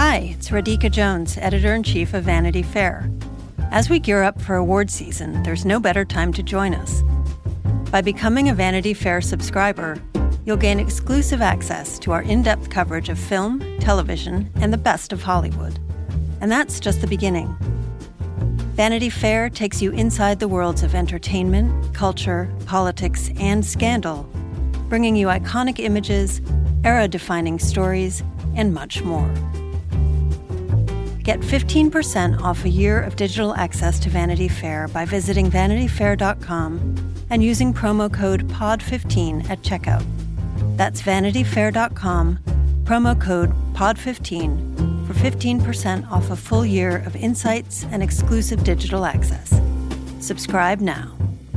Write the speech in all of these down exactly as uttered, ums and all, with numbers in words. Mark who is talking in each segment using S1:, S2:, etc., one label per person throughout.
S1: Hi, it's Radhika Jones, Editor-in-Chief of Vanity Fair. As we gear up for award season, there's no better time to join us. By becoming a Vanity Fair subscriber, you'll gain exclusive access to our in-depth coverage of film, television, and the best of Hollywood. And that's just the beginning. Vanity Fair takes you inside the worlds of entertainment, culture, politics, and scandal, bringing you iconic images, era-defining stories, and much more. Get fifteen percent off a year of digital access to Vanity Fair by visiting vanity fair dot com and using promo code P O D fifteen at checkout. That's vanity fair dot com, promo code P O D fifteen for fifteen percent off a full year of insights and exclusive digital access. Subscribe now.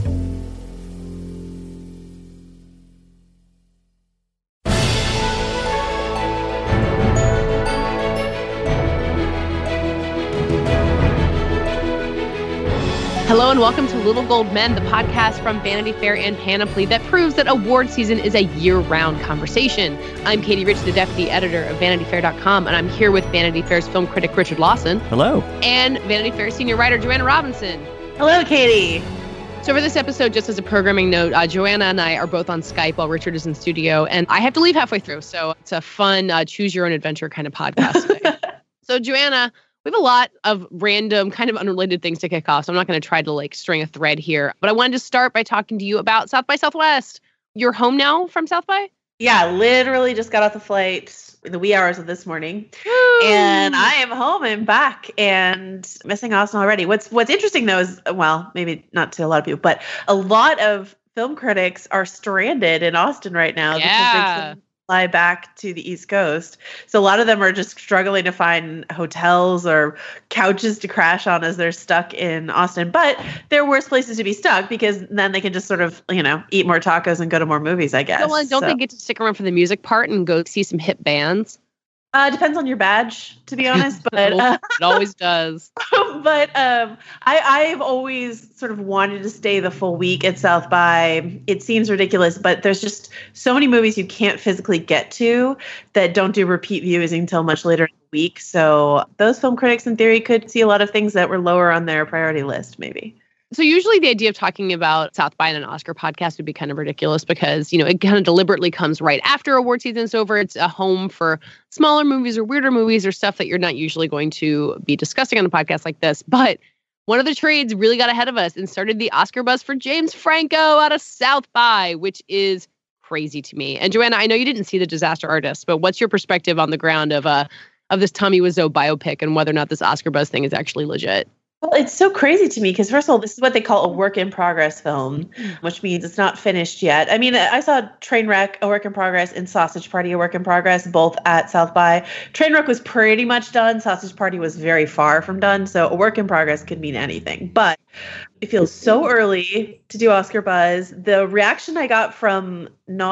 S2: Hello and welcome to Little Gold Men, the podcast from Vanity Fair and Panoply that proves that award season is a year-round conversation. I'm Katie Rich, the deputy editor of vanity fair dot com, and I'm here with Vanity Fair's film critic Richard Lawson.
S3: Hello.
S2: And Vanity Fair senior writer Joanna Robinson.
S4: Hello, Katie.
S2: So for this episode, just as a programming note, uh, Joanna and I are both on Skype while Richard is in studio, and I have to leave halfway through, so it's a fun uh, choose-your-own-adventure kind of podcast today. So Joanna, we have a lot of random, kind of unrelated things to kick off, so I'm not going to try to like string a thread here. But I wanted to start by talking to you about South by Southwest. You're home now from South by?
S4: Yeah, literally just got off the flight in the wee hours of this morning. Woo! And I am home and back and missing Austin already. What's What's interesting, though, is, well, maybe not to a lot of people, but a lot of film critics are stranded in Austin right now.
S2: Yeah.
S4: Because they can fly back to the East Coast. So a lot of them are just struggling to find hotels or couches to crash on as they're stuck in Austin. But there are worse places to be stuck because then they can just sort of, you know, eat more tacos and go to more movies, I guess.
S2: So, well, don't
S4: so.
S2: they get to stick around for the music part and go see some hip bands?
S4: Uh, depends on your badge, to be honest. But uh,
S2: it always does.
S4: But um, I, I've always sort of wanted to stay the full week at South by. It seems ridiculous, but there's just so many movies you can't physically get to that don't do repeat viewings until much later in the week. So those film critics, in theory, could see a lot of things that were lower on their priority list, maybe.
S2: So usually the idea of talking about South by in an Oscar podcast would be kind of ridiculous because, you know, it kind of deliberately comes right after award season's over. It's a home for smaller movies or weirder movies or stuff that you're not usually going to be discussing on a podcast like this. But one of the trades really got ahead of us and started the Oscar buzz for James Franco out of South by, which is crazy to me. And Joanna, I know you didn't see The Disaster Artist, but what's your perspective on the ground of uh, of this Tommy Wiseau biopic and whether or not this Oscar buzz thing is actually legit?
S4: Well, it's so crazy to me because, first of all, this is what they call a work in progress film, which means it's not finished yet. I mean, I saw Trainwreck, a work in progress, and Sausage Party, a work in progress, both at South by. Trainwreck was pretty much done. Sausage Party was very far from done. So a work in progress could mean anything. But it feels so early to do Oscar buzz. The reaction I got from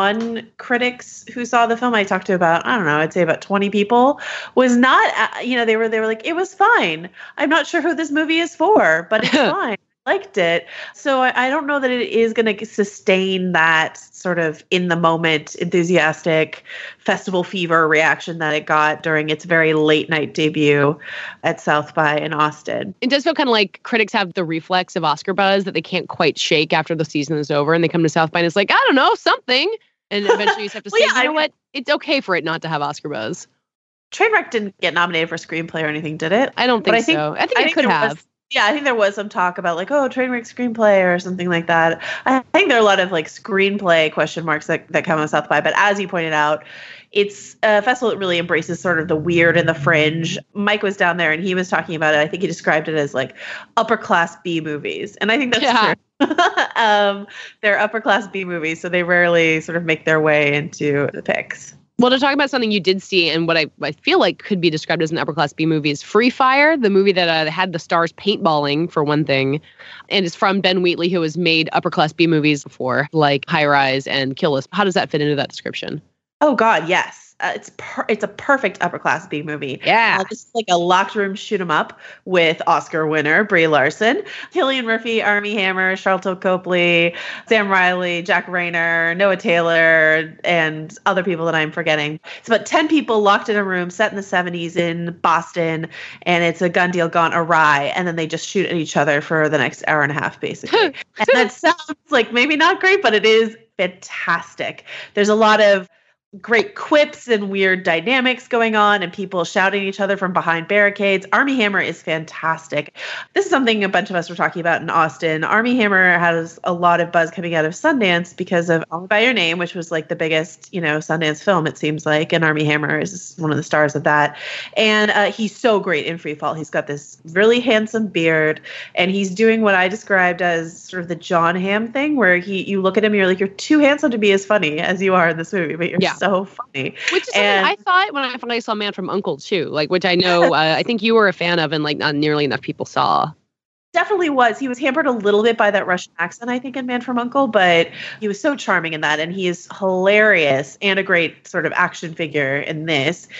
S4: non-critics who saw the film, I talked to about, I don't know, I'd say about twenty people, was not, you know, they were they were like, it was fine. I'm not sure who this movie is for, but it's fine. I liked it. So I, I don't know that it is going to sustain that sort of in the moment, enthusiastic festival fever reaction that it got during its very late night debut at South by in Austin.
S2: It does feel kind of like critics have the reflex of Oscar buzz that they can't quite shake after the season is over and they come to South by and it's like, I don't know, something. And eventually you just have to
S4: well,
S2: say,
S4: yeah,
S2: you know
S4: I,
S2: what? It's okay for it not to have Oscar buzz.
S4: Trainwreck didn't get nominated for screenplay or anything, did it?
S2: I don't think,
S4: I think
S2: so. I think
S4: I
S2: it
S4: think
S2: could have.
S4: Was, yeah, I think there was some talk about like, oh, Trainwreck screenplay or something like that. I think there are a lot of like screenplay question marks that, that come on South by. But as you pointed out, it's a festival that really embraces sort of the weird and the fringe. Mike was down there and he was talking about it. I think he described it as like upper class B movies. And I think that's
S2: yeah.
S4: true. um, they're upper class B movies, so they rarely sort of make their way into the picks.
S2: Well, to talk about something you did see and what I, I feel like could be described as an upper class B movie is Free Fire, the movie that uh, had the stars paintballing for one thing, and is from Ben Wheatley, who has made upper class B movies before, like High Rise and Kill List. How does that fit into that description?
S4: Oh God, yes. Uh, it's per- it's a perfect upper class B movie.
S2: Yeah.
S4: Uh, this is like a locked room shoot 'em up with Oscar winner Brie Larson, Cillian Murphy, Armie Hammer, Sharlto Copley, Sam Riley, Jack Rayner, Noah Taylor, and other people that I'm forgetting. It's about ten people locked in a room set in the seventies in Boston, and it's a gun deal gone awry, and then they just shoot at each other for the next hour and a half, basically. And that sounds like maybe not great, but it is fantastic. There's a lot of great quips and weird dynamics going on and people shouting at each other from behind barricades. Armie Hammer is fantastic. This is something a bunch of us were talking about in Austin. Armie Hammer has a lot of buzz coming out of Sundance because of Call Me by Your Name, which was like the biggest, you know, Sundance film, it seems like. And Armie Hammer is one of the stars of that. And uh, he's so great in Free Fall. He's got this really handsome beard and he's doing what I described as sort of the John Hamm thing where he you look at him and you're like, you're too handsome to be as funny as you are in this movie, but you're yeah. so funny.
S2: Which is and, something I thought when I finally saw Man from U N C L E too, like, which I know, uh, I think you were a fan of and like not nearly enough people saw.
S4: Definitely was. He was hampered a little bit by that Russian accent, I think, in Man from U N C L E, but he was so charming in that. And he is hilarious and a great sort of action figure in this.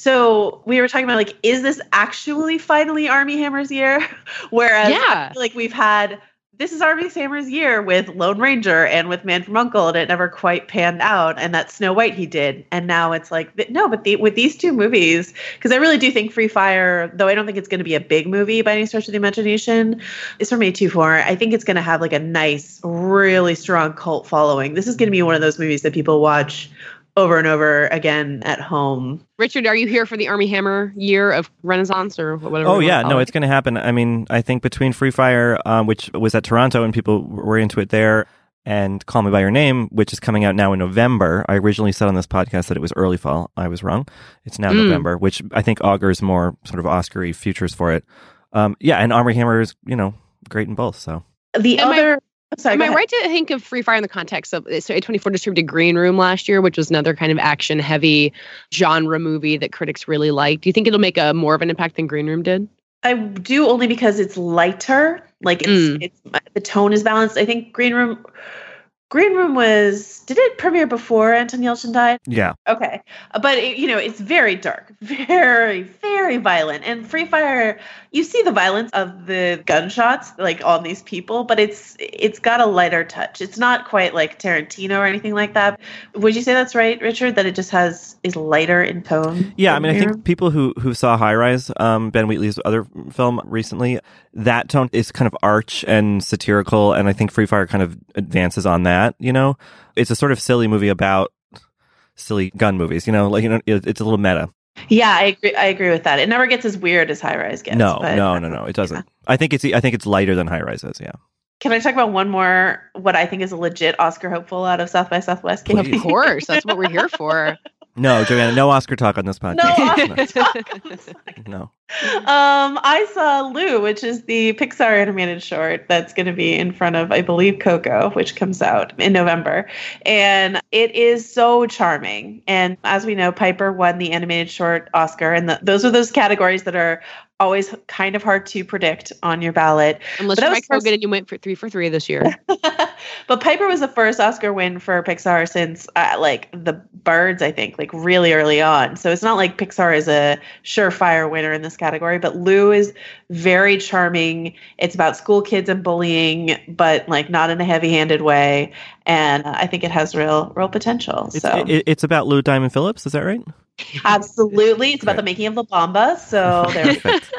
S4: So we were talking about, like, is this actually finally Armie Hammer's year? Whereas
S2: yeah.
S4: I feel like we've had, this is Armie Hammer's year with Lone Ranger and with Man from U N C L E, and it never quite panned out. And that Snow White he did. And now it's like, no, but the, with these two movies, because I really do think Free Fire, though I don't think it's going to be a big movie by any stretch of the imagination, is from A twenty-four. I think it's going to have like a nice, really strong cult following. This is going to be one of those movies that people watch over and over again at home.
S2: Richard, are you here for the Armie Hammer year of Renaissance or whatever?
S3: Oh, yeah. No, it. it's going to happen. I mean, I think between Free Fire, um, which was at Toronto and people were into it there, and Call Me By Your Name, which is coming out now in November. I originally said on this podcast that it was early fall. I was wrong. It's now mm. November, which I think augurs more sort of Oscar-y futures for it. Um, yeah, and Armie Hammer is, you know, great in both. So
S4: the
S2: Am
S4: other...
S2: I- Sorry, Am I right to think of Free Fire in the context of, so A twenty-four distributed Green Room last year, which was another kind of action-heavy genre movie that critics really liked. Do you think it'll make a more of an impact than Green Room did?
S4: I do, only because it's lighter. Like, it's, mm. it's the tone is balanced. I think Green Room... Green Room was, did it premiere before Anton Yelchin died?
S3: Yeah.
S4: Okay. But, it, you know, it's very dark, very, very violent. And Free Fire, you see the violence of the gunshots, like, on these people, but it's it's got a lighter touch. It's not quite like Tarantino or anything like that. Would you say that's right, Richard, that it just has, is lighter in tone?
S3: Yeah, I mean, I think people who, who saw High Rise, um, Ben Wheatley's other film recently, that tone is kind of arch and satirical, and I think Free Fire kind of advances on that. You know, it's a sort of silly movie about silly gun movies. You know, like, you know, it, it's a little meta.
S4: Yeah, I agree. I agree with that. It never gets as weird as High Rise gets.
S3: No,
S4: but,
S3: no, no, no. It doesn't. Yeah. I think it's. I think it's lighter than High Rise is. Yeah.
S4: Can I talk about one more? What I think is a legit Oscar hopeful out of South by Southwest?
S2: Of course, that's what we're here for.
S3: No, Joanna, no Oscar talk on this podcast.
S4: No Oscar talk on this podcast.
S3: No.
S4: Um, I saw Lou, which is the Pixar animated short that's going to be in front of, I believe, Coco, which comes out in November. And it is so charming. And as we know, Piper won the animated short Oscar. And the, those are those categories that are always kind of hard to predict on your ballot.
S2: Unless you're Mike Hogan and you went for three for three this year.
S4: But Piper was the first Oscar win for Pixar since uh, like The Birds, I think, like really early on. So it's not like Pixar is a surefire winner in this category, but Lou is very charming. It's about school kids and bullying, but like not in a heavy-handed way. And uh, I think it has real, real potential.
S3: It's,
S4: so
S3: it, it's about Lou Diamond Phillips. Is that right?
S4: Absolutely. It's about the making of La Bamba. So there.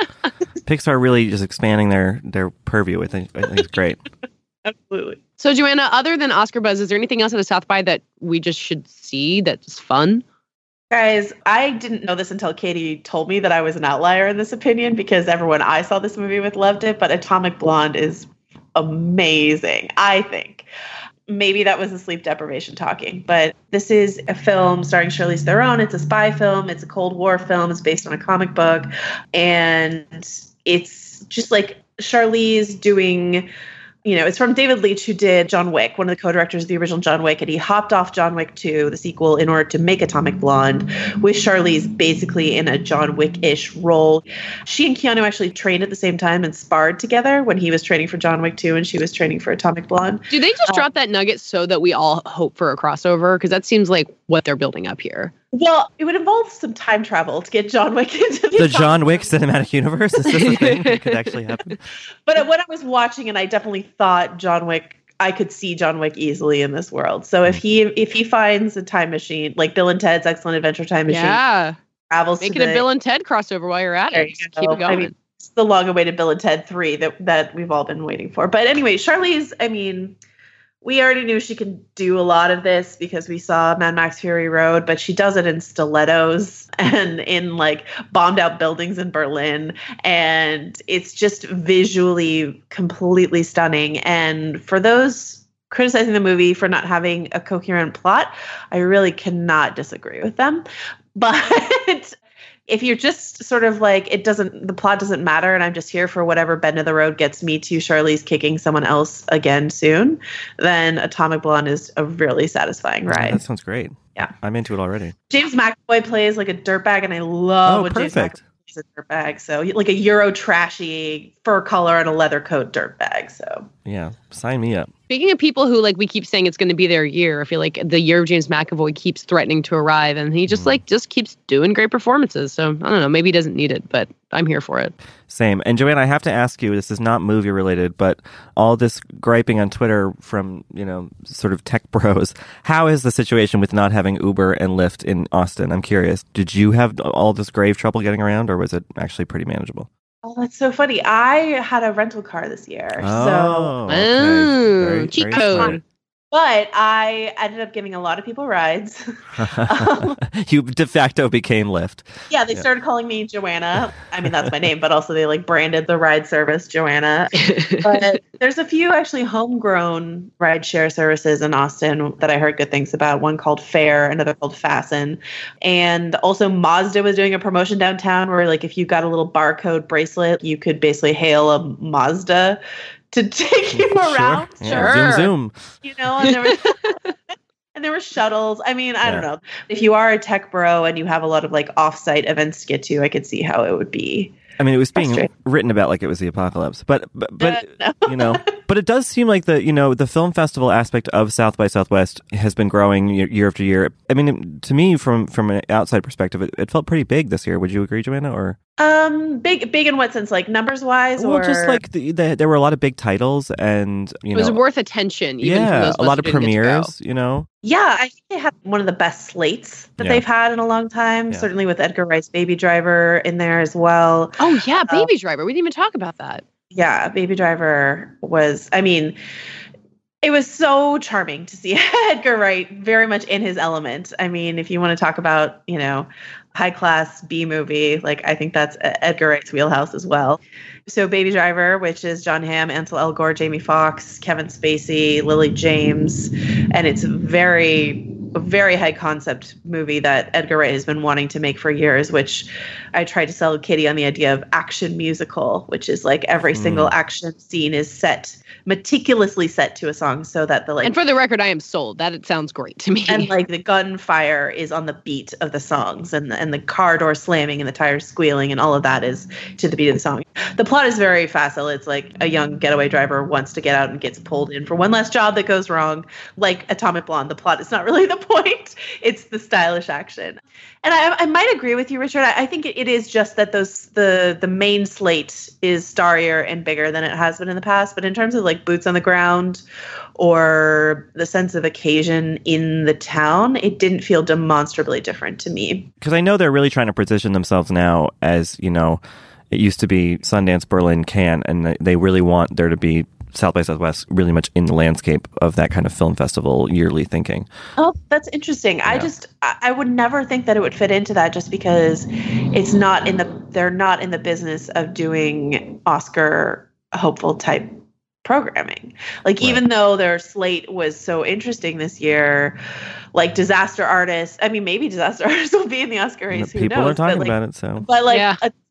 S3: Pixar really just expanding their, their purview. I think, I think it's great.
S4: Absolutely.
S2: So, Joanna, other than Oscar buzz, is there anything else at the South by that we just should see that's fun?
S4: Guys, I didn't know this until Katie told me that I was an outlier in this opinion because everyone I saw this movie with loved it, but Atomic Blonde is amazing, I think. Maybe that was the sleep deprivation talking, but this is a film starring Charlize Theron. It's a spy film. It's a Cold War film. It's based on a comic book. And it's just like Charlize doing you know, it's from David Leitch, who did John Wick, one of the co-directors of the original John Wick, and he hopped off John Wick two, the sequel, in order to make Atomic Blonde, with Charlize basically in a John Wick-ish role. She and Keanu actually trained at the same time and sparred together when he was training for John Wick two and she was training for Atomic Blonde.
S2: Do they just
S4: uh,
S2: drop that nugget so that we all hope for a crossover? Because that seems like what they're building up here.
S4: Well, it would involve some time travel to get John Wick into the,
S3: the John Wick cinematic universe. Is this a thing that could actually happen?
S4: But when I was watching, and I definitely thought John Wick, I could see John Wick easily in this world. So if he if he finds a time machine, like Bill and Ted's Excellent Adventure Time Machine,
S2: yeah,
S4: travels
S2: make
S4: to
S2: it
S4: the,
S2: a Bill and Ted crossover while you're at
S4: there
S2: it.
S4: you
S2: Just
S4: go.
S2: keep it going.
S4: I mean, it's the long-awaited Bill and Ted three that that we've all been waiting for. But anyway, Charlize, I mean, we already knew she could do a lot of this because we saw Mad Max Fury Road, but she does it in stilettos and in like bombed out buildings in Berlin. And it's just visually completely stunning. And for those criticizing the movie for not having a coherent plot, I really cannot disagree with them. But if you're just sort of like, it doesn't, the plot doesn't matter, and I'm just here for whatever bend of the road gets me to Charlize kicking someone else again soon, then Atomic Blonde is a really satisfying ride.
S3: Yeah, that sounds great.
S4: Yeah.
S3: I'm into it already.
S4: James McAvoy plays like a dirtbag, and I love
S3: Oh,
S4: when
S3: perfect.
S4: James McAvoy plays a dirtbag. So like a Euro trashy fur collar and a leather coat dirtbag. So
S3: Yeah, sign me up.
S2: Speaking of people who, like, we keep saying it's going to be their year, I feel like the year of James McAvoy keeps threatening to arrive, and he just,
S3: Mm.
S2: like, just keeps doing great performances. So, I don't know, maybe he doesn't need it, but I'm here for it.
S3: Same. And Joanne, I have to ask you, this is not movie related, but all this griping on Twitter from, you know, sort of tech bros, how is the situation with not having Uber and Lyft in Austin? I'm curious. Did you have all this grave trouble getting around, or was it actually pretty manageable?
S4: Oh, that's so funny. I had a rental car this year. So
S3: Oh, okay.
S2: Oh,
S3: Very-
S2: cheat
S3: very
S2: code.
S3: smart.
S4: but I ended up giving a lot of people rides. um,
S3: You de facto became Lyft.
S4: yeah, they
S3: Yeah.
S4: started calling me Joanna. I mean, that's my name, but also they like branded the ride service Joanna. But there's a few actually homegrown ride share services in Austin that I heard good things about. One called Fair, another called Fasten. And also Mazda was doing a promotion downtown where like if you got a little barcode bracelet, you could basically hail a Mazda to take you around.
S3: Sure.
S2: Sure.
S3: Yeah, zoom, zoom.
S4: You know, and there was and there were shuttles. I mean, I don't
S3: Yeah.
S4: know. If you are a tech bro and you have a lot of like off-site events to get to, I could see how it would be.
S3: I mean, it was being
S4: Frustrating.
S3: written about like it was the apocalypse, but but, but
S4: Uh, no.
S3: you know, but it does seem like the you know the film festival aspect of South by Southwest has been growing year, year after year. I mean, to me, from from an outside perspective, it, it felt pretty big this year. Would you agree, Joanna? Or
S4: Um, big, big in what sense? Like numbers wise,
S3: well,
S4: or
S3: just like the, the, there were a lot of big titles, and you
S2: It was
S3: know,
S2: worth attention, even for
S3: yeah,
S2: those
S3: a lot of
S2: who didn't get to go.
S3: premieres. You know,
S4: yeah, I think they had one of the best slates that
S3: Yeah.
S4: they've had in a long time.
S3: Yeah.
S4: Certainly with Edgar Wright's Baby Driver in there as well.
S2: Oh, yeah,
S4: Uh,
S2: Baby Driver. We didn't even talk about that.
S4: Yeah, Baby Driver was. I mean, it was so charming to see Edgar Wright very much in his element. I mean, if you want to talk about, you know, high class B movie, like I think that's Edgar Wright's wheelhouse as well. So Baby Driver, which is John Hamm, Ansel Elgort, Jamie Foxx, Kevin Spacey, Lily James, and it's very a very high concept movie that Edgar Wright has been wanting to make for years, which I tried to sell Kitty on the idea of action musical, which is like every
S3: Mm.
S4: single action scene is set, meticulously set to a song so that the like
S2: And for the record, I am sold. That it sounds great to me.
S4: and like the gunfire is on the beat of the songs, and the, and the car door slamming and the tires squealing and all of that is to the beat of the song. The plot is very facile. It's like a young getaway driver wants to get out and gets pulled in for one last job that goes wrong. Like Atomic Blonde, the plot is not really the point. It's the stylish action. And I, I might agree with you, Richard. I, I think it, it is just that those the the main slate is starrier and bigger than it has been in the past. But in terms of like boots on the ground or the sense of occasion in the town, it didn't feel demonstrably different to me.
S3: because I know they're really trying to position themselves now as, you know, it used to be Sundance, Berlin, Cannes, and they really want there to be South by Southwest really much in the landscape of that kind of film festival yearly thinking.
S4: Oh, that's interesting. I
S3: Yeah.
S4: just I, I would never think that it would fit into that just because it's not in the they're not in the business of doing Oscar hopeful type programming. Like
S3: Right.
S4: even though their slate was so interesting this year, like Disaster Artist, I mean maybe Disaster Artist will be in the Oscar race. Who
S3: People
S4: knows?
S3: are talking
S4: but like,
S3: about it, so
S4: But like
S2: Yeah.
S4: a,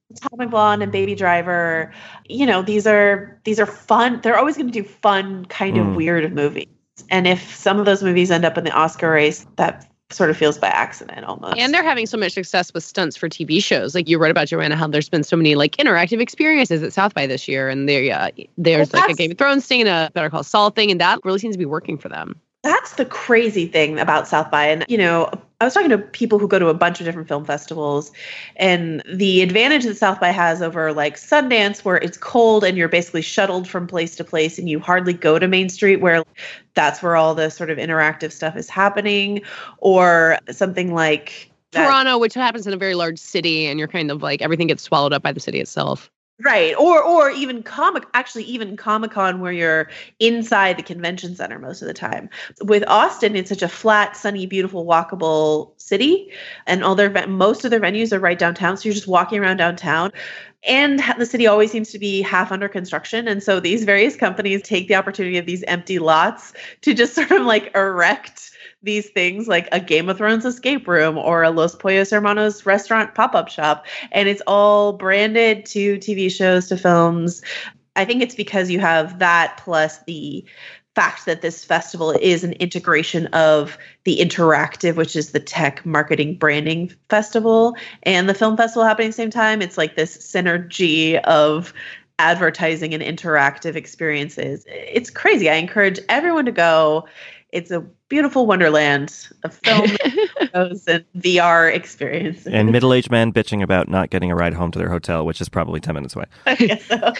S4: Atomic Blonde and Baby Driver, you know, these are these are fun. They're always going to do fun, kind of
S3: Mm.
S4: weird movies. And if some of those movies end up in the Oscar race, that sort of feels by accident almost.
S2: And they're having so much success with stunts for T V shows. Like you wrote about, Joanna, how there's been so many like interactive experiences at South by this year. And there, uh, there's
S4: Well,
S2: like a Game of Thrones thing and a Better Call Saul thing. And that really seems to be working for them.
S4: That's the crazy thing about South by. And, you know, I was talking to people who go to a bunch of different film festivals, and the advantage that South by has over like Sundance, where it's cold and you're basically shuttled from place to place and you hardly go to Main Street, where that's where all the sort of interactive stuff is happening, or something like that.
S2: Toronto, which happens in a very large city, and you're kind of like everything gets swallowed up by the city itself.
S4: Right. Or or even comic actually even Comic-Con, where you're inside the convention center most of the time. With Austin, it's such a flat, sunny, beautiful, walkable city, and all their most of their venues are right downtown. So you're just walking around downtown. And the city always seems to be half under construction. And so these various companies take the opportunity of these empty lots to just sort of like erect these things like a Game of Thrones escape room or a Los Pollos Hermanos restaurant pop-up shop. And it's all branded to T V shows, to films. I think it's because you have that plus the fact that this festival is an integration of the interactive, which is the tech marketing branding festival, and the film festival happening at the same time. It's like this synergy of advertising and interactive experiences. It's crazy. I encourage everyone to go. It's a beautiful wonderland of film and V R experiences.
S3: And middle-aged men bitching about not getting a ride home to their hotel, which is probably ten minutes away.
S4: I guess so.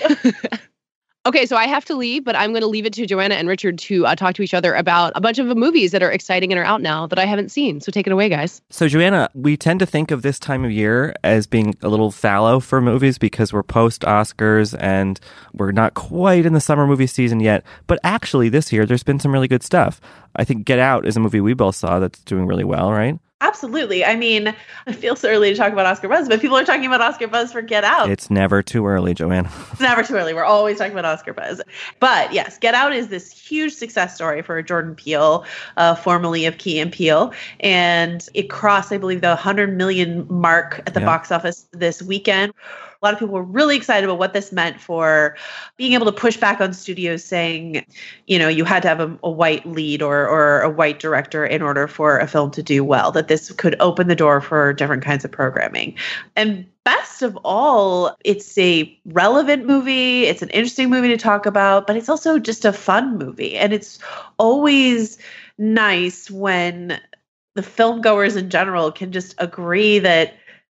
S2: Okay, so I have to leave, but I'm going to leave it to Joanna and Richard to uh, talk to each other about a bunch of movies that are exciting and are out now that I haven't seen. So take it away, guys.
S3: So, Joanna, we tend to think of this time of year as being a little fallow for movies because we're post-Oscars and we're not quite in the summer movie season yet. But actually, this year, there's been some really good stuff. I think Get Out is a movie we both saw that's doing really well, right?
S4: Absolutely. I mean, I feel so early to talk about Oscar buzz, but people are talking about Oscar buzz for Get Out.
S3: It's never too early, Joanna.
S4: It's never too early. We're always talking about Oscar buzz. But yes, Get Out is this huge success story for Jordan Peele, uh, formerly of Key and Peele. And it crossed, I believe, the one hundred million mark at the
S3: yeah.
S4: box office this weekend. A lot of people were really excited about what this meant for being able to push back on studios saying, you know, you had to have a, a white lead or or a white director in order for a film to do well, that this could open the door for different kinds of programming. And best of all, it's a relevant movie. It's an interesting movie to talk about, but it's also just a fun movie. And it's always nice when the film goers in general can just agree that,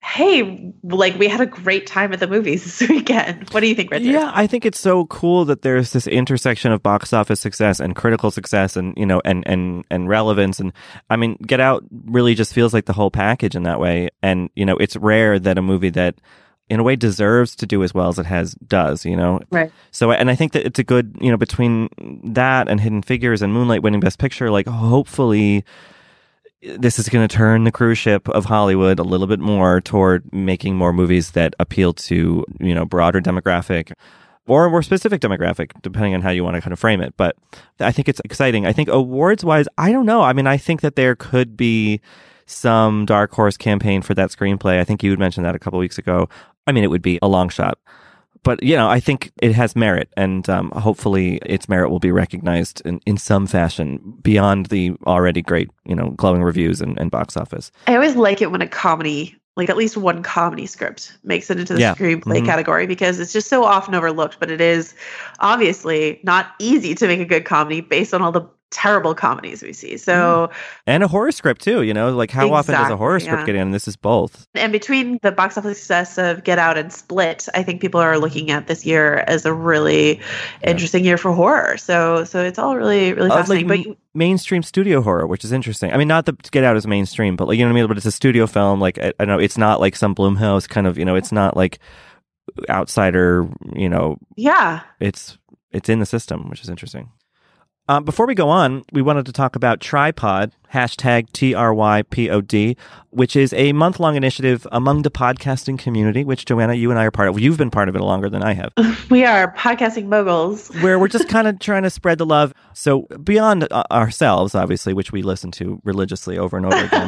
S4: hey, like we had a great time at the movies this weekend. What do you think, Richard?
S3: Yeah, I think it's so cool that there's this intersection of box office success and critical success and, you know, and, and, and relevance. And I mean, Get Out really just feels like the whole package in that way. And, you know, it's rare that a movie that in a way deserves to do as well as it has does, you know?
S4: Right.
S3: So, and I think that it's a good, you know, between that and Hidden Figures and Moonlight winning Best Picture, like hopefully this is going to turn the cruise ship of Hollywood a little bit more toward making more movies that appeal to, you know, broader demographic or a more specific demographic, depending on how you want to kind of frame it. But I think it's exciting. I think awards wise, I don't know. I mean, I think that there could be some dark horse campaign for that screenplay. I think you had mentioned that a couple of weeks ago. I mean, it would be a long shot. But, you know, I think it has merit, and um, hopefully its merit will be recognized in, in some fashion beyond the already great, you know, glowing reviews and, and box office.
S4: I always like it when a comedy, like at least one comedy script, makes it into the
S3: yeah.
S4: screenplay
S3: mm-hmm.
S4: category, because it's just so often overlooked. But it is obviously not easy to make a good comedy based on all the terrible comedies we see. So,
S3: and a horror script too, you know, like how
S4: exactly,
S3: often does a horror script
S4: yeah.
S3: get in? And this is both.
S4: And between the box office success of Get Out and Split, I think people are looking at this year as a really yeah. interesting year for horror. So, so it's all really, really fascinating.
S3: Uh, like
S4: but
S3: m- mainstream studio horror, which is interesting. I mean, not that Get Out is mainstream, but like, you know what I mean? But it's a studio film. Like, I, I don't know, it's not like some Blumhouse kind of, you know, it's not like outsider, you know.
S4: Yeah.
S3: It's, it's in the system, which is interesting. Um, before we go on, we wanted to talk about Trypod, hashtag T R Y P O D, which is a month-long initiative among the podcasting community, which, Joanna, you and I are part of. You've been part of it longer than I have.
S4: We are podcasting moguls.
S3: Where we're just kind of trying to spread the love. So beyond uh, ourselves, obviously, which we listen to religiously over and over again.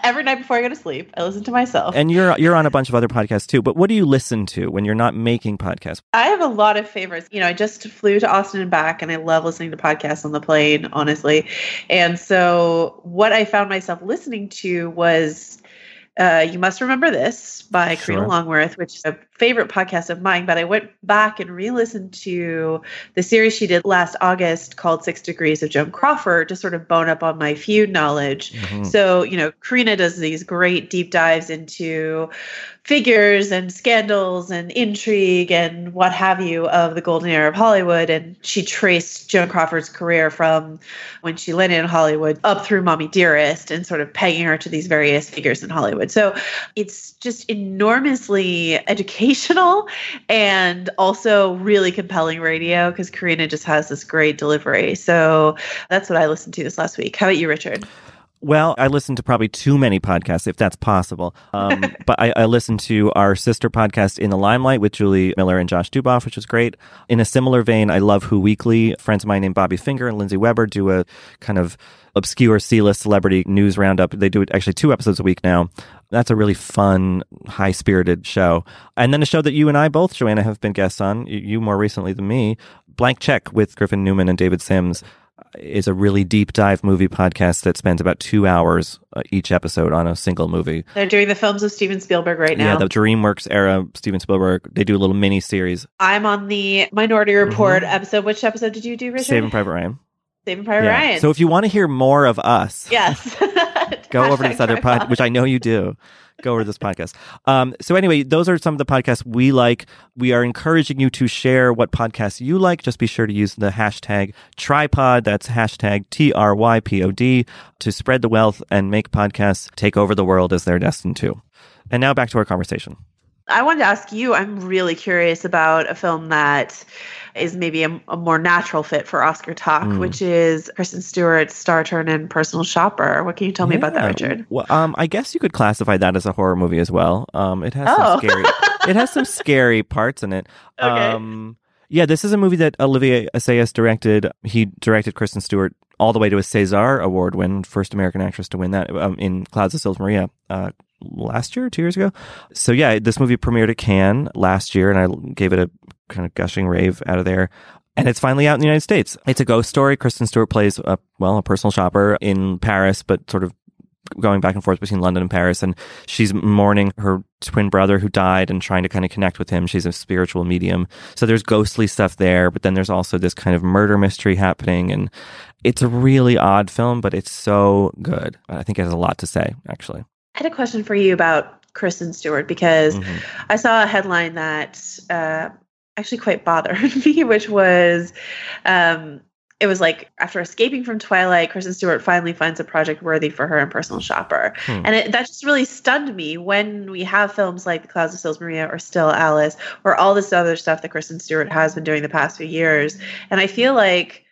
S4: Every night before I go to sleep, I listen to myself.
S3: And you're you're on a bunch of other podcasts too, but what do you listen to when you're not making podcasts?
S4: I have a lot of favorites. You know, I just flew to Austin and back, and I love listening to podcasts on the plane, honestly. And so what I found myself listening to was Uh, You Must Remember This by
S3: Sure.
S4: Karina Longworth, which is a favorite podcast of mine. But I went back and re-listened to the series she did last August called Six Degrees of Joan Crawford to sort of bone up on my feud knowledge.
S3: Mm-hmm.
S4: So, you know, Karina does these great deep dives into figures and scandals and intrigue and what have you of the golden era of Hollywood. And she traced Joan Crawford's career from when she landed in Hollywood up through Mommy Dearest and sort of pegging her to these various figures in Hollywood. So it's just enormously educational and also really compelling radio because Karina just has this great delivery. So that's what I listened to this last week. How about you, Richard?
S3: Well, I listen to probably too many podcasts, if that's possible. Um, but I, I listen to our sister podcast, In the Limelight, with Julie Miller and Josh Duboff, which is great. In a similar vein, I love Who Weekly. Friends of mine named Bobby Finger and Lindsay Weber do a kind of obscure C-list celebrity news roundup. They do it actually two episodes a week now. That's a really fun, high-spirited show. And then a show that you and I both, Joanna, have been guests on, you more recently than me, Blank Check with Griffin Newman and David Sims, is a really deep dive movie podcast that spends about two hours uh, each episode on a single movie.
S4: They're doing the films of Steven Spielberg right now.
S3: Yeah, the DreamWorks era, Steven Spielberg. They do a little mini series.
S4: I'm on the Minority Report
S3: Mm-hmm.
S4: episode. Which episode did you do, Richard?
S3: Saving Private Ryan.
S4: Saving Private
S3: Yeah.
S4: Ryan.
S3: So if you want to hear more of us,
S4: yes,
S3: go over to this other pod, which I know you do. Go over to this podcast. Um, so anyway, those are some of the podcasts we like. We are encouraging you to share what podcasts you like. Just be sure to use the hashtag tripod. That's hashtag T R Y P O D to spread the wealth and make podcasts take over the world as they're destined to. And now back to our conversation.
S4: I wanted to ask you, I'm really curious about a film that is maybe a, a more natural fit for Oscar talk, mm. which is Kristen Stewart's Star Turn and Personal Shopper. What can you tell me yeah. about that, Richard?
S3: Well, um, I guess you could classify that as a horror movie as well. Um, it has oh. some scary, it has some scary parts in it.
S4: Okay.
S3: Um, yeah, this is a movie that Olivier Assayas directed. He directed Kristen Stewart all the way to a César Award win, first American actress to win that um, in Clouds of Sils Maria. Uh, last year, two years ago. So yeah, this movie premiered at Cannes last year, and I gave it a kind of gushing rave out of there. And it's finally out in the United States. It's a ghost story. Kristen Stewart plays a, well, a personal shopper in Paris, but sort of going back and forth between London and Paris. And she's mourning her twin brother who died and trying to kind of connect with him. She's a spiritual medium. So there's ghostly stuff there, but then there's also this kind of murder mystery happening. And it's a really odd film, but it's so good. I think it has a lot to say, actually.
S4: I had a question for you about Kristen Stewart because mm-hmm. I saw a headline that uh, actually quite bothered me, which was, um, it was like, after escaping from Twilight, Kristen Stewart finally finds a project worthy for her in Personal Shopper. Hmm. And it, that just really stunned me when we have films like The Clouds of Sils Maria or Still Alice or all this other stuff that Kristen Stewart has been doing the past few years. And I feel like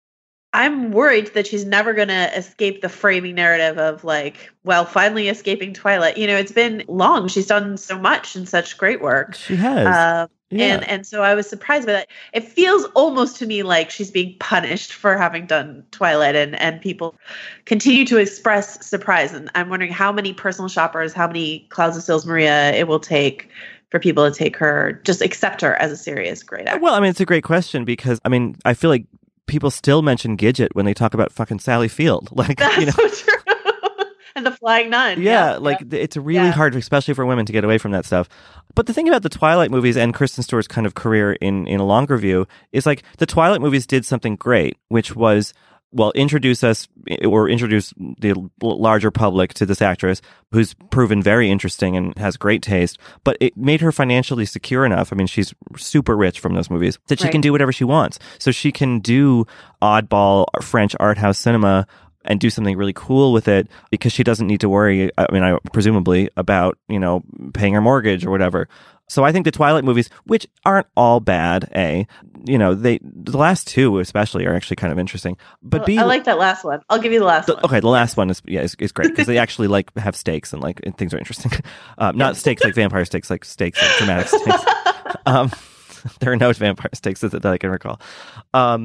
S4: I'm worried that she's never going to escape the framing narrative of like, well, finally escaping Twilight. You know, it's been long. She's done so much and such great work.
S3: She has.
S4: Um,
S3: yeah.
S4: And and so I was surprised by that. It feels almost to me like she's being punished for having done Twilight, and, and people continue to express surprise. And I'm wondering how many Personal Shoppers, how many Clouds of Sils Maria it will take for people to take her, just accept her as a serious great actress.
S3: Well, I mean, it's a great question because, I mean, I feel like people still mention Gidget when they talk about fucking Sally Field. Like,
S4: That's
S3: you know.
S4: so true. And the Flying Nun.
S3: Yeah,
S4: yeah
S3: like
S4: yeah.
S3: it's really yeah. hard, especially for women, to get away from that stuff. But the thing about the Twilight movies and Kristen Stewart's kind of career in, in a longer view is like the Twilight movies did something great, which was, well, introduce us or introduce the larger public to this actress who's proven very interesting and has great taste, but it made her financially secure enough. I mean, she's super rich from those movies that she right. can do whatever she wants. So she can do oddball French art house cinema and do something really cool with it because she doesn't need to worry, I mean, I, presumably, about, you know, paying her mortgage or whatever. So I think the Twilight movies, which aren't all bad, A, you know, they the last two especially are actually kind of interesting. But B,
S4: I like that last one. I'll give you the last
S3: the,
S4: one.
S3: Okay, the last one is yeah is, is great because they actually like have stakes and like and things are interesting. Um, not stakes like vampire stakes, like stakes, like dramatic stakes. Um, there are no vampire stakes that, that I can recall. Um,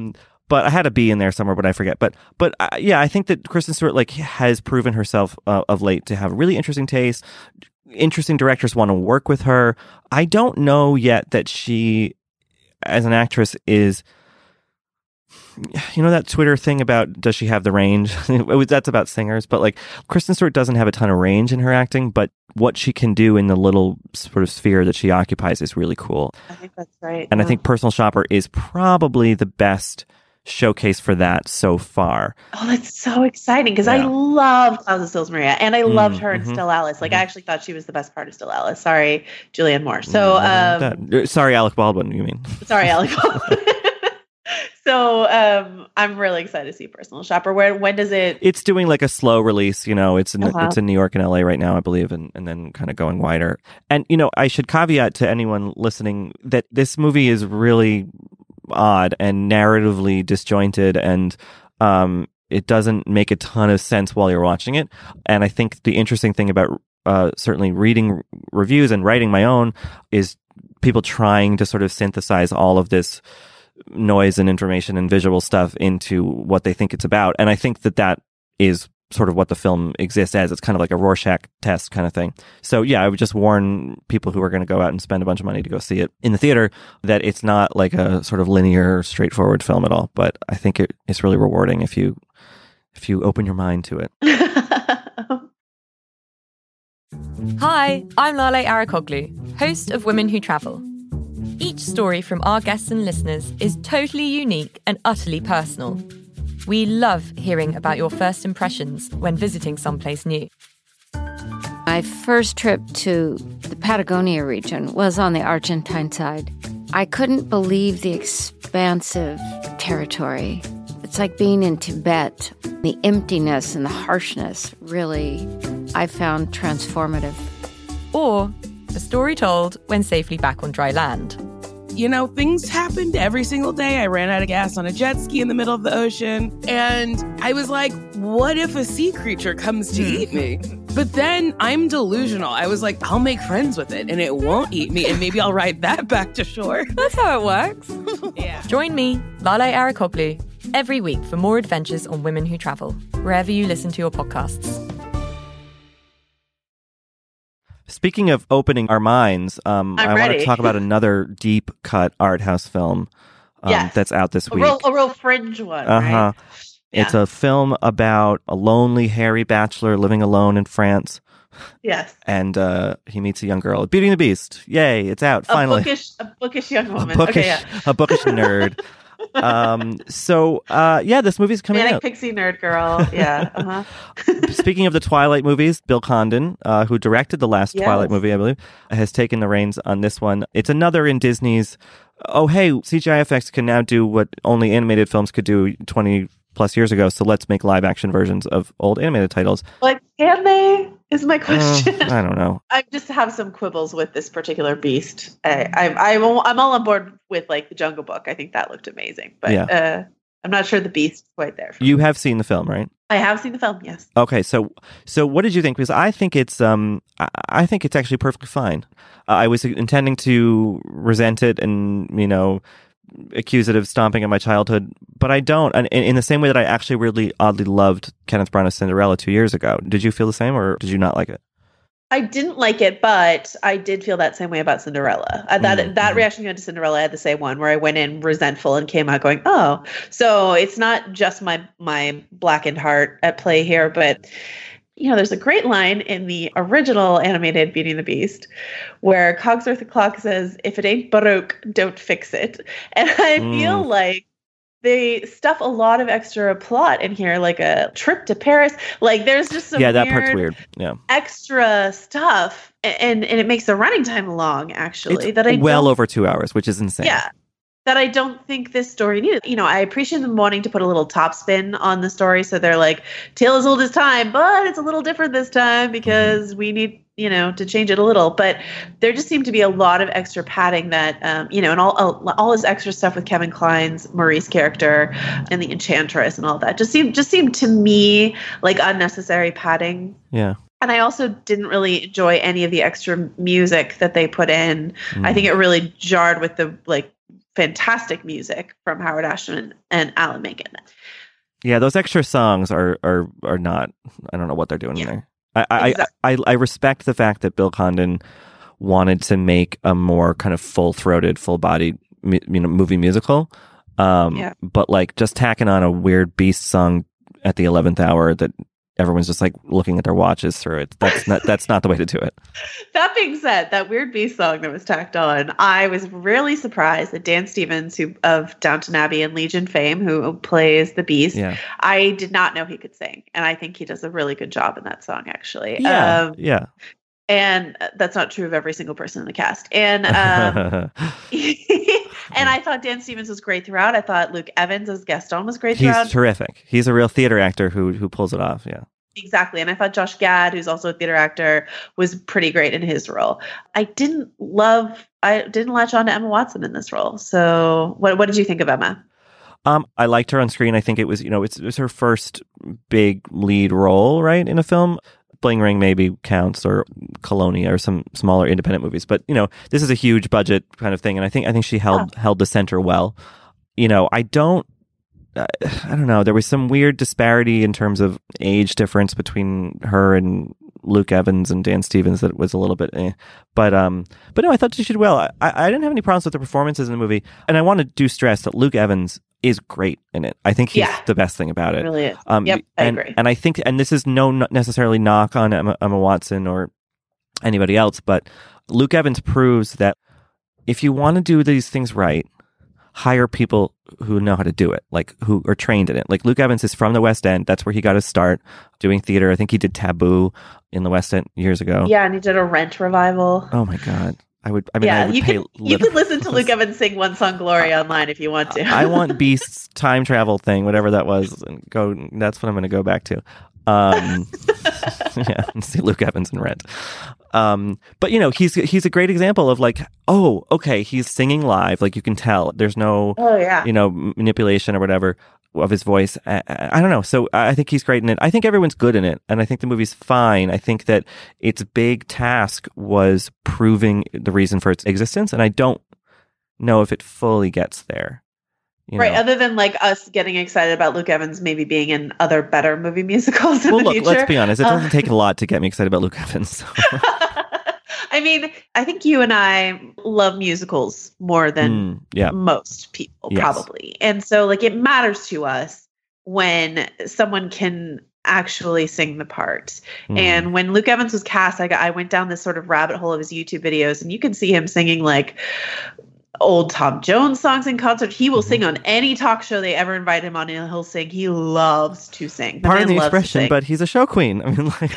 S3: but I had a B in there somewhere, but I forget. But but uh, yeah, I think that Kristen Stewart like has proven herself uh, of late to have really interesting taste. Interesting directors want to work with her. I don't know yet that she, as an actress, is. You know that Twitter thing about does she have the range? That's about singers, but like Kristen Stewart doesn't have a ton of range in her acting, but what she can do in the little sort of sphere that she occupies is really cool.
S4: I think that's right.
S3: And
S4: yeah.
S3: I think Personal Shopper is probably the best showcase for that so far.
S4: Oh, that's so exciting because
S3: Yeah.
S4: I love Clouds of Sils Maria, and I
S3: Mm,
S4: loved her in
S3: mhm,
S4: Still Alice. Like
S3: mhm.
S4: I actually thought she was the best part of Still Alice. Sorry, Julianne Moore. So, um,
S3: That- sorry, Alec Baldwin. You mean?
S4: sorry, Alec. So um, I'm really excited to see Personal Shopper. Where when does it?
S3: It's doing like a slow release, you know. It's in,
S4: Uh-huh.
S3: it's in New York and L A right now, I believe, and, and then kind of going wider. And you know, I should caveat to anyone listening that this movie is really odd and narratively disjointed, and um, it doesn't make a ton of sense while you're watching it. And I think the interesting thing about uh, certainly reading reviews and writing my own is people trying to sort of synthesize all of this noise and information and visual stuff into what they think it's about. And I think that that is sort of what the film exists as. It's kind of like a Rorschach test kind of thing. So yeah, I would just warn people who are going to go out and spend a bunch of money to go see it in the theater that it's not like a sort of linear, straightforward film at all. But I think it, it's really rewarding if you if you open your mind to it.
S5: Hi, I'm Lale Arakoglu, host of Women Who Travel. Each story from our guests and listeners is totally unique and utterly personal. We love hearing about your first impressions when visiting someplace new.
S6: My first trip to the Patagonia region was on the Argentine side. I couldn't believe the expansive territory. It's like being in Tibet. The emptiness and the harshness really, I found transformative.
S5: Or a story told when safely back on dry land.
S7: You know, things happened every single day. I ran out of gas on a jet ski in the middle of the ocean. And I was like, what if a sea creature comes to eat me? But then I'm delusional. I was like, I'll make friends with it and it won't eat me. And maybe I'll ride that back to shore.
S5: That's how it works.
S7: Yeah.
S5: Join me, Lale Arakoglu, every week for more adventures on Women Who Travel, wherever you listen to your podcasts.
S3: Speaking of opening our minds, um,
S4: I'm
S3: I want to
S4: ready.
S3: talk about another deep cut art house film um,
S4: Yes.
S3: that's out this
S4: a
S3: week.
S4: real, a real fringe one,
S3: Uh huh.
S4: right?
S3: It's
S4: Yeah.
S3: a film about a lonely, hairy bachelor living alone in France,
S4: Yes.
S3: and uh, he meets a young girl. Beauty and the Beast. Yay! It's out finally.
S4: A bookish, a bookish young
S3: A
S4: woman.
S3: bookish,
S4: Okay, yeah.
S3: a bookish nerd. um. So, uh, yeah, this movie's coming
S4: Manic
S3: out.
S4: pixie nerd girl. Yeah. Uh-huh.
S3: Speaking of the Twilight movies, Bill Condon, uh, who directed the last
S4: Yes.
S3: Twilight movie, I believe, has taken the reins on this one. It's another in Disney's, oh, hey, C G I effects can now do what only animated films could do twenty plus years ago, so let's make live action versions of old animated titles.
S4: Like, can they? Is my
S3: Uh,
S4: question.
S3: I don't know.
S4: I just have some quibbles with this particular beast. I, I'm I'm all- I'm all on board with like the Jungle Book. I think that looked amazing, but
S3: Yeah.
S4: uh, I'm not sure the beast is quite there. for
S3: You
S4: me.
S3: have seen the film, right?
S4: I have seen the film. Yes.
S3: Okay, so so what did you think? Because I think it's um I, I think it's actually perfectly fine. Uh, I was intending to resent it and you know accuse it of stomping at my childhood, but I don't. And in, in the same way that I actually really oddly loved Kenneth Branagh's Cinderella two years ago. Did you feel the same, or did you not like it?
S4: I didn't like it, but I did feel that same way about Cinderella. Uh, that
S3: Mhm,
S4: that
S3: mhm.
S4: reaction going to Cinderella, I had the same one where I went in resentful and came out going, "Oh." So it's not just my my blackened heart at play here, but you know, there's a great line in the original animated Beauty and the Beast where Cogsworth the Clock says, "If it ain't broke, don't fix it." And I feel
S3: Mm.
S4: like they stuff a lot of extra plot in here, like a trip to Paris. Like there's just some
S3: yeah, that
S4: weird
S3: part's weird. Yeah,
S4: extra stuff, and and it makes the running time long. Actually,
S3: it's
S4: that I
S3: well
S4: don't-
S3: over two hours, which is insane.
S4: yeah, that I don't think this story needed. You know, I appreciate them wanting to put a little top spin on the story, so they're like, "Tale as old as time," but it's a little different this time because we need, you know, to change it a little. But there just seemed to be a lot of extra padding that, um, you know, and all all, all this extra stuff with Kevin Kline's Maurice character and the Enchantress and all that just seemed just seemed to me like unnecessary padding.
S3: yeah.
S4: And I also didn't really enjoy any of the extra music that they put in.
S3: Mm.
S4: I think it really jarred with the like fantastic music from Howard Ashman and Alan Menken.
S3: Yeah, those extra songs are are are not. I don't know what they're doing
S4: Yeah.
S3: in there. I I,
S4: Exactly.
S3: I I I respect the fact that Bill Condon wanted to make a more kind of full throated, full bodied, you know, movie musical. Um,
S4: Yeah.
S3: But like just tacking on a weird Beast song at the eleventh hour that everyone's just like looking at their watches through it. That's not that's not the way to do it.
S4: That being said, that weird Beast song that was tacked on, I was really surprised that Dan Stevens, who of Downton Abbey and Legion fame, who plays the Beast,
S3: Yeah.
S4: I did not know he could sing, and I think he does a really good job in that song, actually.
S3: Yeah.
S4: Um,
S3: yeah.
S4: and that's not true of every single person in the cast. And um, and I thought Dan Stevens was great throughout. I thought Luke Evans as Gaston was great
S3: He's
S4: throughout.
S3: terrific. He's a real theater actor who who pulls it off. Yeah.
S4: Exactly. And I thought Josh Gad, who's also a theater actor, was pretty great in his role. I didn't love, I didn't latch on to Emma Watson in this role. So what what did you think of Emma?
S3: Um, I liked her on screen. I think it was, you know, it's, it was her first big lead role, right, in a film. Bling Ring maybe counts, or Colonia, or some smaller independent movies. But you know, this is a huge budget kind of thing, and I think I think she held
S4: Yeah.
S3: held the center well. You know, I don't, uh, I don't know. There was some weird disparity in terms of age difference between her and Luke Evans and Dan Stevens that was a little bit, eh. But um, but no, I thought she did well. I, I didn't have any problems with the performances in the movie, and I want to do stress that Luke Evans is great in it. I think he's
S4: Yeah.
S3: the best thing about
S4: It
S3: it.
S4: really is.
S3: Um,
S4: Yep, I
S3: and,
S4: agree.
S3: And I think, and this is no not necessarily knock on Emma, Emma Watson or anybody else, but Luke Evans proves that if you want to do these things right, hire people who know how to do it, like who are trained in it. Like Luke Evans is from the West End. That's where he got his start doing theater. I think he did Taboo in the West End years ago.
S4: Yeah, and he did a Rent revival.
S3: Oh my God. I would, I mean,
S4: yeah,
S3: I would
S4: you
S3: pay
S4: could you
S3: little-
S4: could listen to Luke Evans sing One Song Glory online if you want to.
S3: I want Beast's time travel thing, whatever that was, and go. That's what I'm going to go back to. Um, yeah, and see Luke Evans in Rent. Um, but you know, he's he's a great example of like, oh, okay, he's singing live, like you can tell. There's no,
S4: Oh yeah.
S3: you know, manipulation or whatever of his voice. I, I, I don't know. So I think he's great in it. I think everyone's good in it, and I think the movie's fine. I think that its big task was proving the reason for its existence, and I don't know if it fully gets there. You
S4: Right,
S3: know?
S4: other than like us getting excited about Luke Evans maybe being in other better movie musicals in
S3: Well,
S4: the
S3: look,
S4: future.
S3: let's be honest. It doesn't
S4: Uh,
S3: take a lot to get me excited about Luke Evans. So.
S4: I mean, I think you and I love musicals more than
S3: Mm, yeah.
S4: most people,
S3: Yes.
S4: probably. And so, like, it matters to us when someone can actually sing the part.
S3: Mm.
S4: And when Luke Evans was cast, I got, I went down this sort of rabbit hole of his YouTube videos, and you can see him singing like old Tom Jones songs in concert. He will
S3: Mhm.
S4: sing on any talk show they ever invite him on, and he'll sing. He loves to sing. The
S3: Pardon
S4: man
S3: the
S4: loves to
S3: expression,
S4: sing.
S3: but he's a show queen. I mean, like,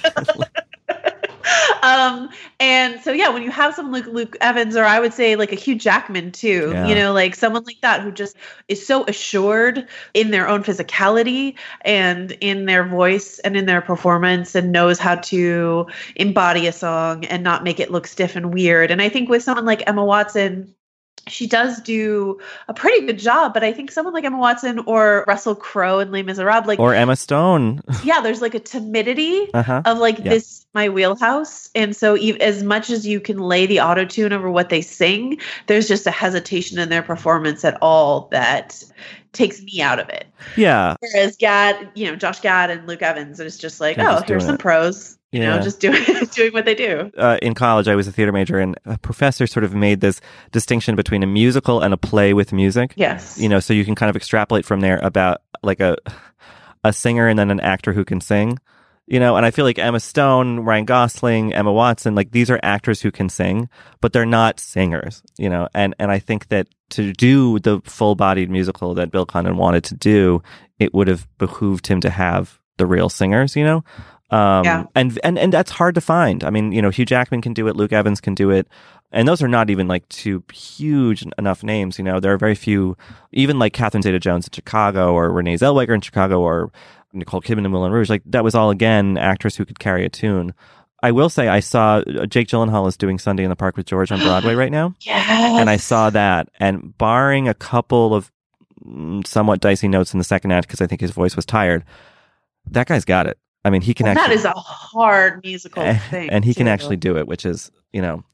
S4: um and so yeah, when you have someone like Luke Evans, or I would say like a Hugh Jackman too,
S3: Yeah.
S4: you know, like someone like that who just is so assured in their own physicality and in their voice and in their performance, and knows how to embody a song and not make it look stiff and weird. And I think with someone like Emma Watson, she does do a pretty good job, but I think someone like Emma Watson or Russell Crowe in Les Miserables, like,
S3: or Emma Stone.
S4: yeah, there's like a timidity
S3: Uh-huh.
S4: of like,
S3: Yeah.
S4: this is my wheelhouse. And so e- as much as you can lay the auto tune over what they sing, there's just a hesitation in their performance at all that takes me out of it.
S3: Yeah.
S4: Whereas Gad, you know, Josh Gad and Luke Evans is just like,
S3: They're
S4: oh,
S3: just
S4: here's
S3: doing
S4: some
S3: it.
S4: pros, you
S3: Yeah.
S4: know, just doing doing what they do.
S3: Uh, in college, I was a theater major, and a professor sort of made this distinction between a musical and a play with music.
S4: Yes.
S3: You know, so you can kind of extrapolate from there about like a a singer and then an actor who can sing. You know, and I feel like Emma Stone, Ryan Gosling, Emma Watson, like these are actors who can sing, but they're not singers, you know. And and I think that to do the full-bodied musical that Bill Condon wanted to do, it would have behooved him to have the real singers, you know. Um,
S4: Yeah.
S3: and, and and that's hard to find. I mean, you know, Hugh Jackman can do it, Luke Evans can do it, and those are not even like two huge enough names. You know, there are very few, even like Catherine Zeta-Jones in Chicago, or Renee Zellweger in Chicago, or Nicole Kidman in Moulin Rouge. Like that was all again actors who could carry a tune. I will say I saw uh, Jake Gyllenhaal is doing Sunday in the Park with George on Broadway right now,
S4: Yes.
S3: and I saw that. And barring a couple of mm, somewhat dicey notes in the second act because I think his voice was tired, that guy's got it. I mean, he can
S4: Well,
S3: actually.
S4: that is a hard musical
S3: Eh,
S4: thing.
S3: and he can
S4: too.
S3: actually do it, which is, you know,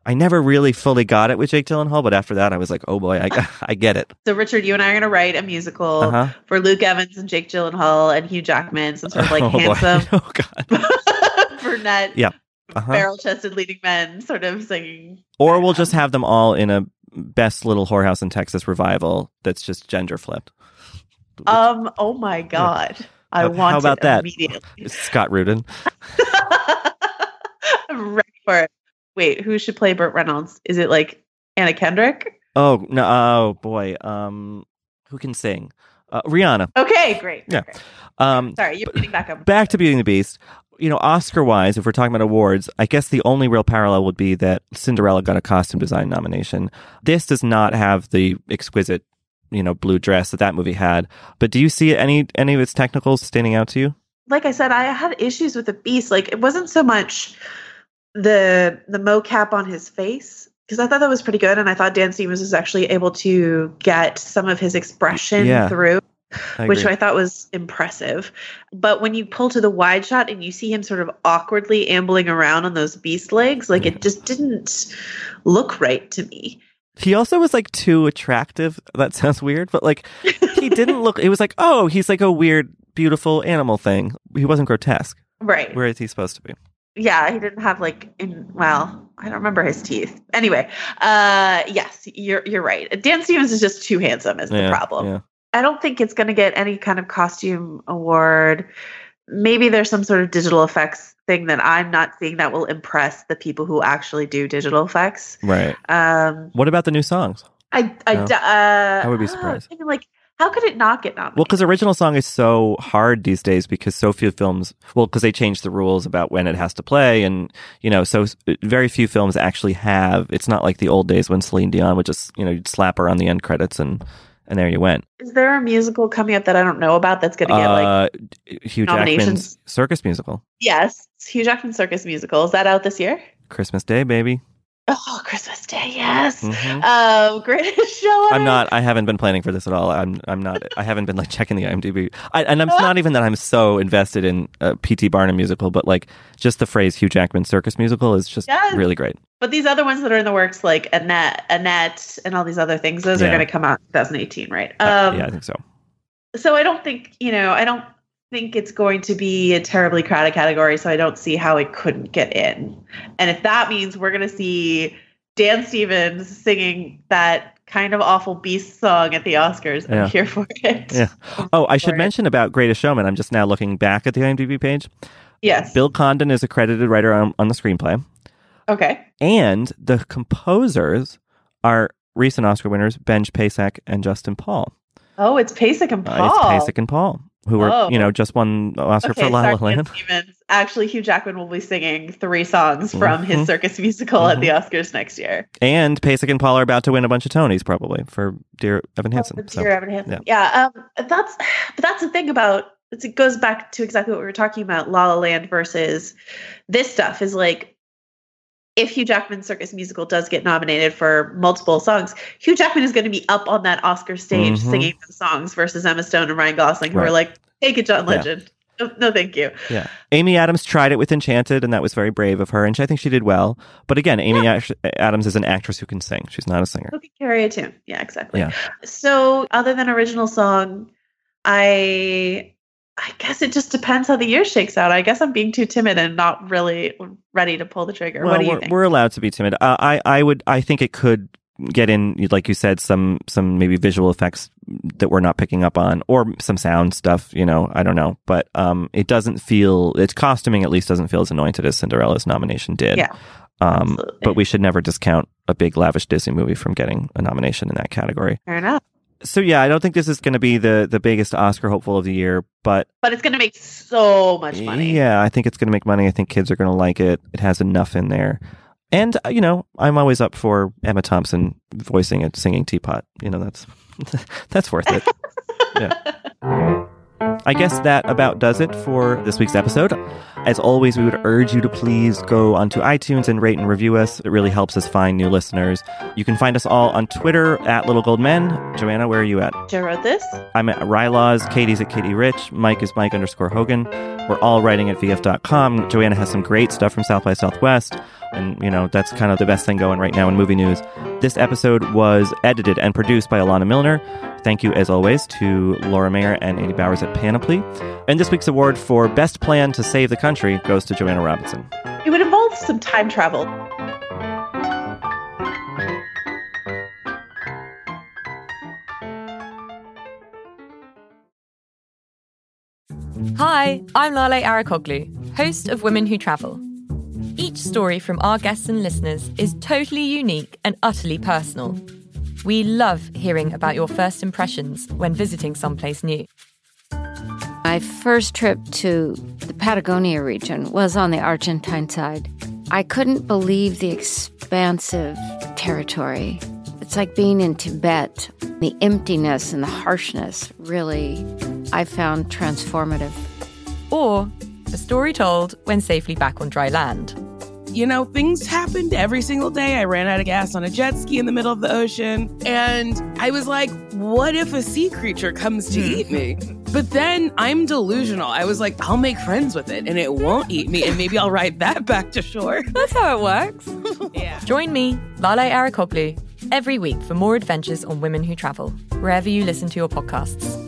S3: I never really fully got it with Jake Gyllenhaal, but after that, I was like, oh boy, I, I get it.
S4: So, Richard, you and I are going to write a musical
S3: Uh-huh.
S4: for Luke Evans and Jake Gyllenhaal and Hugh Jackman, some sort of like
S3: Oh, boy.
S4: handsome,
S3: Oh, God.
S4: brunette,
S3: Yeah. Uh-huh.
S4: barrel-chested leading men sort of singing.
S3: Or we'll just have them all in a Best Little Whorehouse in Texas revival that's just gender flipped.
S4: Um. Oh my God. I
S3: How-
S4: want
S3: how about
S4: it
S3: that?
S4: immediately.
S3: It's Scott Rudin.
S4: I'm ready for it. Wait, who should play Burt Reynolds? Is it like Anna Kendrick?
S3: Oh, no. Oh, boy. Um, who can sing? Uh, Rihanna.
S4: Okay, great.
S3: Yeah.
S4: great.
S3: Um,
S4: Sorry, you're getting back up.
S3: Back to Beauty and the Beast. You know, Oscar-wise, if we're talking about awards, I guess the only real parallel would be that Cinderella got a costume design nomination. This does not have the exquisite, you know, blue dress that that movie had. But do you see any any of its technicals standing out to you?
S4: Like I said, I had issues with the Beast. Like, it wasn't so much the the mocap on his face, because I thought that was pretty good, and I thought Dan Stevens was actually able to get some of his expression
S3: Yeah.
S4: through,
S3: I
S4: which
S3: agree.
S4: I thought was impressive. But when you pull to the wide shot and you see him sort of awkwardly ambling around on those beast legs, like it just didn't look right to me.
S3: He also was like too attractive. That sounds weird, but like he didn't look, it was like, oh, he's like a weird, beautiful animal thing. He wasn't grotesque.
S4: Right.
S3: Where is he supposed to be?
S4: Yeah, he didn't have like in well, I don't remember his teeth. Anyway, uh yes, you're you're right. Dan Stevens is just too handsome is the
S3: Yeah,
S4: problem.
S3: yeah.
S4: I don't think it's going to get any kind of costume award. Maybe there's some sort of digital effects thing that I'm not seeing that will impress the people who actually do digital effects.
S3: Right.
S4: Um,
S3: What about the new songs?
S4: I, I,
S3: No.
S4: d- uh,
S3: I would be
S4: oh,
S3: surprised.
S4: thinking, like, how could it not get nominated?
S3: Well, because original song is so hard these days because so few films, well, because they changed the rules about when it has to play. And, you know, so s- very few films actually have, it's not like the old days when Celine Dion would just, you know, you'd slap her on the end credits and, and there you went.
S4: Is there a musical coming up that I don't know about that's going to get like?
S3: Uh, Hugh Jackman's
S4: nominations?
S3: circus musical.
S4: Yes, Hugh Jackman Circus musical. Is that out this year?
S3: Christmas Day, baby.
S4: Oh, Christmas Day, yes.
S3: Mhm.
S4: Um, greatest show on
S3: I'm
S4: earth.
S3: not. I haven't been planning for this at all. I'm. I'm not. I haven't been like checking the IMDb. I, and I'm not even that I'm so invested in a P T Barnum musical, but like just the phrase Hugh Jackman circus musical is just
S4: Yes.
S3: really great.
S4: But these other ones that are in the works, like Annette, Annette, and all these other things, those
S3: Yeah.
S4: are going to come out in twenty eighteen, right?
S3: Uh,
S4: Um,
S3: yeah, I think so.
S4: So I don't think you know. I don't think it's going to be a terribly crowded category. So I don't see how it couldn't get in. And if that means we're going to see Dan Stevens singing that kind of awful Beast song at the Oscars,
S3: Yeah.
S4: I'm here for it.
S3: Yeah.
S4: I'm
S3: Oh, I
S4: for
S3: should
S4: it.
S3: mention about Greatest Showman. I'm just now looking back at the IMDb page.
S4: Yes.
S3: Bill Condon is a credited writer on, on the screenplay,
S4: Okay.
S3: and the composers are recent Oscar winners Benj Pasek and Justin Paul.
S4: Oh, it's Pasek and
S3: Uh,
S4: Paul.
S3: it's Pasek and Paul, who were
S4: Oh.
S3: you know just won the Oscar
S4: Okay,
S3: for La La
S4: sorry, Dan
S3: Land.
S4: Stevens. Actually, Hugh Jackman will be singing three songs from
S3: Mhm.
S4: his circus musical at the Oscars next year.
S3: And Pasek and Paul are about to win a bunch of Tonys, probably for Dear Evan Hansen.
S4: Oh,
S3: So,
S4: dear Evan Hansen. Yeah, um, that's but that's the thing about it's, it goes back to exactly what we were talking about. La La Land versus this stuff is like if Hugh Jackman's circus musical does get nominated for multiple songs, Hugh Jackman is going to be up on that Oscar stage
S3: Mhm.
S4: singing those songs versus Emma Stone and Ryan Gosling, who
S3: Right.
S4: are like, "Take it, John
S3: Yeah.
S4: Legend." No, no, thank you.
S3: yeah, Amy Adams tried it with Enchanted, and that was very brave of her, and I think she did well. But again, Amy Ash- Adams is an actress who can sing; she's not a singer.
S4: Who can carry a tune? Yeah, exactly.
S3: Yeah.
S4: So, other than original song, I I guess it just depends how the year shakes out. I guess I'm being too timid and not really ready to pull the trigger.
S3: Well,
S4: what do you
S3: we're,
S4: think?
S3: we're allowed to be timid. Uh, I, I would, I think it could get in, like you said, some, some maybe visual effects that we're not picking up on, or some sound stuff. You know, I don't know, but um, it doesn't feel. Its costuming at least doesn't feel as anointed as Cinderella's nomination did.
S4: Yeah,
S3: Um,
S4: absolutely.
S3: but we should never discount a big lavish Disney movie from getting a nomination in that category.
S4: Fair enough.
S3: So yeah, I don't think this is going to be the the biggest Oscar hopeful of the year, but
S4: But it's going to make so much money.
S3: yeah, I think it's going to make money. I think kids are going to like it. It has enough in there. And, uh, you know, I'm always up for Emma Thompson voicing a singing teapot. You know, that's that's worth it. Yeah. I guess that about does it for this week's episode. As always, we would urge you to please go onto iTunes and rate and review us. It really helps us find new listeners. You can find us all on Twitter at Little Gold Men. Joanna, where are you at?
S4: Joe wrote this.
S3: I'm at Rylaws. Katie's at Katie Rich. Mike is Mike underscore Hogan. We're all writing at V F dot com. Joanna has some great stuff from South by Southwest. And, you know, that's kind of the best thing going right now in movie news. This episode was edited and produced by Alana Milner. Thank you, as always, to Laura Mayer and Andy Bowers at Panoply. And this week's award for Best Plan to Save the Country goes to Joanna Robinson.
S4: It would involve some time travel.
S5: Hi, I'm Lale Arikoglu, host of Women Who Travel. Each story from our guests and listeners is totally unique and utterly personal. We love hearing about your first impressions when visiting someplace new.
S6: My first trip to the Patagonia region was on the Argentine side. I couldn't believe the expansive territory. It's like being in Tibet. The emptiness and the harshness really, I found transformative.
S5: Or a story told when safely back on dry land.
S7: You know, things happened every single day. I ran out of gas on a jet ski in the middle of the ocean. And I was like, what if a sea creature comes to eat me? But then I'm delusional. I was like, I'll make friends with it and it won't eat me. And maybe I'll ride that back to shore.
S5: That's how it works.
S7: Yeah.
S5: Join me, Lale Arikoglu, every week for more adventures on Women Who Travel, wherever you listen to your podcasts.